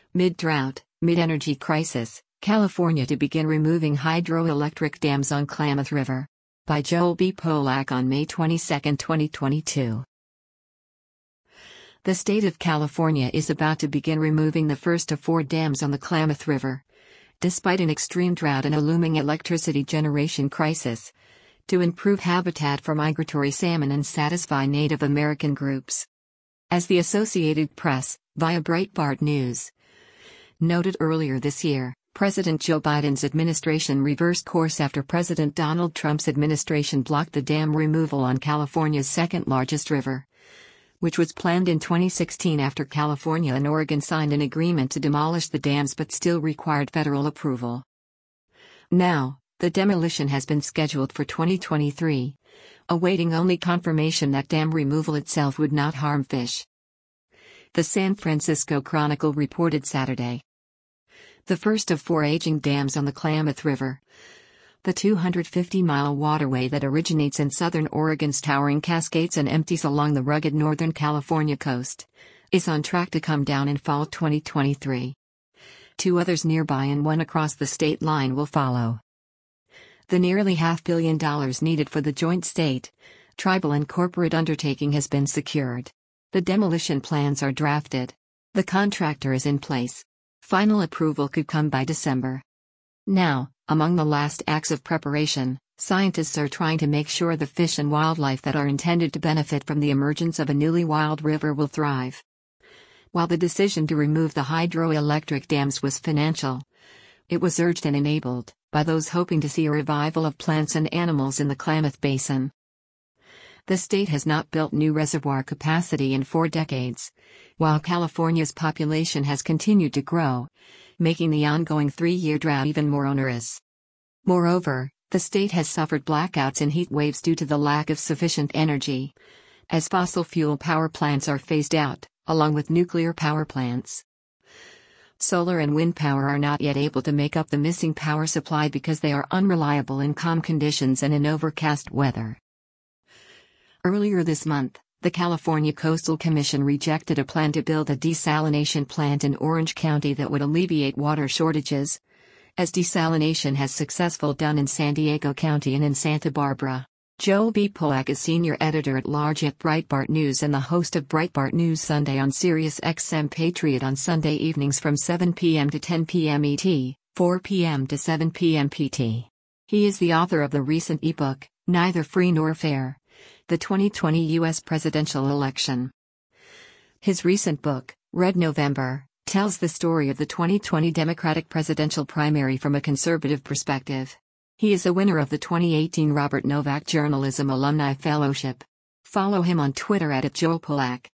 Mid-drought, mid-energy crisis, California to begin removing hydroelectric dams on Klamath River. By Joel B. Polak on May 22, 2022. The state of California is about to begin removing the first of 4 dams on the Klamath River, despite an extreme drought and a looming electricity generation crisis, to improve habitat for migratory salmon and satisfy Native American groups. As the Associated Press, via Breitbart News, noted earlier this year, President Joe Biden's administration reversed course after President Donald Trump's administration blocked the dam removal on California's second-largest river, which was planned in 2016 after California and Oregon signed an agreement to demolish the dams but still required federal approval. Now, the demolition has been scheduled for 2023, awaiting only confirmation that dam removal itself would not harm fish. The San Francisco Chronicle reported Saturday. The first of 4 aging dams on the Klamath River, the 250-mile waterway that originates in southern Oregon's towering Cascades and empties along the rugged northern California coast, is on track to come down in fall 2023. 2 others nearby and 1 across the state line will follow. The nearly $500 million needed for the joint state, tribal and corporate undertaking has been secured. The demolition plans are drafted. The contractor is in place. Final approval could come by December. Now, among the last acts of preparation, scientists are trying to make sure the fish and wildlife that are intended to benefit from the emergence of a newly wild river will thrive. While the decision to remove the hydroelectric dams was financial, it was urged and enabled by those hoping to see a revival of plants and animals in the Klamath Basin. The state has not built new reservoir capacity in 4 decades, while California's population has continued to grow, making the ongoing 3-year drought even more onerous. Moreover, the state has suffered blackouts and heat waves due to the lack of sufficient energy, as fossil fuel power plants are phased out, along with nuclear power plants. Solar and wind power are not yet able to make up the missing power supply because they are unreliable in calm conditions and in overcast weather. Earlier this month, the California Coastal Commission rejected a plan to build a desalination plant in Orange County that would alleviate water shortages, as desalination has successfully done in San Diego County and in Santa Barbara. Joel B. Polak is senior editor-at-large at Breitbart News and the host of Breitbart News Sunday on Sirius XM Patriot on Sunday evenings from 7 p.m. to 10 p.m. ET, 4 p.m. to 7 p.m. PT. He is the author of the recent ebook, Neither Free Nor Fair: The 2020 U.S. Presidential Election. His recent book, Red November, tells the story of the 2020 Democratic presidential primary from a conservative perspective. He is a winner of the 2018 Robert Novak Journalism Alumni Fellowship. Follow him on Twitter @JoelPolak.